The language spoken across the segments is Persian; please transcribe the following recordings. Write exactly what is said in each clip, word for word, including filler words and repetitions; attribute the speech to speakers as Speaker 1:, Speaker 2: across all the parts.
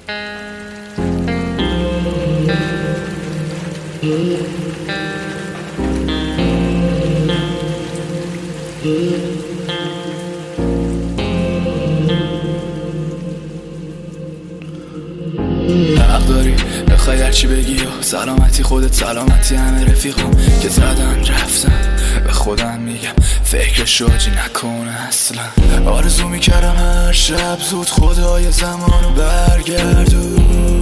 Speaker 1: حق داری بخوای هرچی بگی و سلامتی خودت سلامتی همه رفیقم که زدن رفتن. به خودم میگم فکر شاجی نکنه اصلا. آرزو میکردم هر شب زود خدای زمانو برگردون.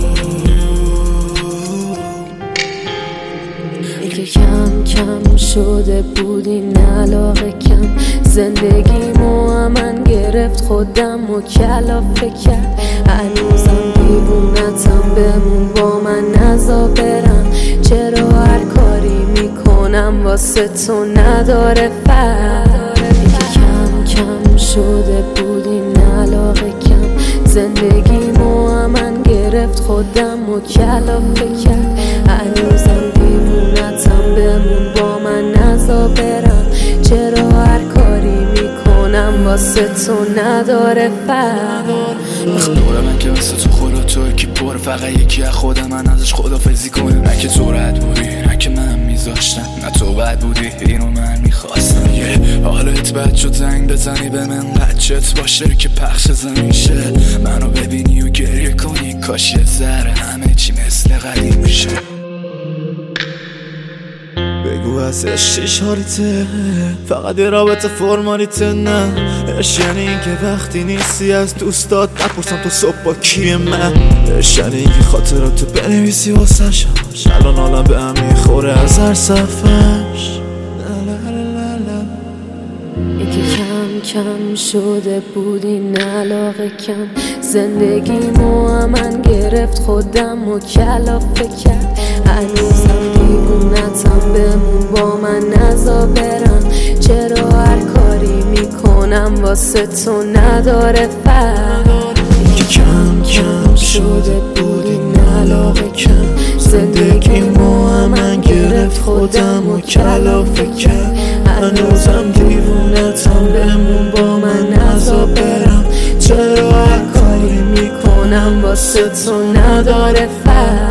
Speaker 2: که کم کم شده بود این علاقه کم، زندگیمو من گرفت خودم و کلافه کرد. هنوزم دیوونتم بمون با من نزا برم، چرا هر کاری میکنم واسه تو نداره فرق. که کم کم شده بود این علاقه کم، زندگیمو من گرفت خودم و کلافه کرد. هنوزم دیوونتم بمون با من نزا برم، چرا هر کاری میکنم واسه تو نداره فرق.
Speaker 1: دور من که واسه تو خدا توی کی پر، فقط یکی از خودم من ازش خدافظی کنه. نه که تو رد بودی نه که من میذاشتم، نه تو بد بودی اینو من میخواستم. یه حالت بد شد زنگ بزنی به من بچت باشه که پخش زمین شه، منو ببینی و گریه کنی کاش یه ذره همه چی مثل قدیم میشه.
Speaker 3: بگو از عشقش حالیته فقط یه رابطه فرمالیته، نه عشق یعنی این که وقتی نیستی از دوستات نپرسم تو صبح با کیه. من عشق یعنی این که خاطراتو بنویسی واسه شماش، الان حالم به هم میخوره از هر صفحش.
Speaker 2: یکی کم کم شده بود این علاقه کم، زندگیمو من گرفت خودم و کلافه کرد. هنوزم دیوونتم بمون با من نزا برم، چرا هر کاری میکنم واسه تو نداره فرق.
Speaker 3: یکی کم کم شده بود این علاقه کم، زندگیمو من گرفت خودم و کلافه کرد. هنوزم دیوونتم بمون با من نزا برم، چرا هر کاری میکنم واسه تو نداره فرق.